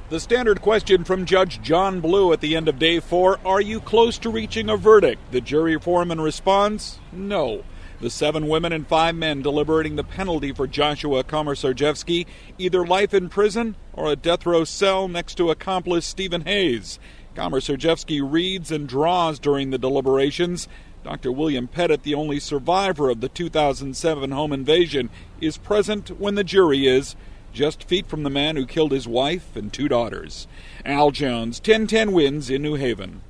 The standard question from Judge John Blue at the end of Day 4, are you close to reaching a verdict? The jury foreman responds, no. The 7 women and 5 men deliberating the penalty for Joshua Komisarjevsky, either life in prison or a death row cell next to accomplice Stephen Hayes. Komisarjevsky reads and draws during the deliberations. Dr. William Pettit, the only survivor of the 2007 home invasion, is present when the jury is, just feet from the man who killed his wife and 2 daughters. Al Jones, 1010 Wins in New Haven.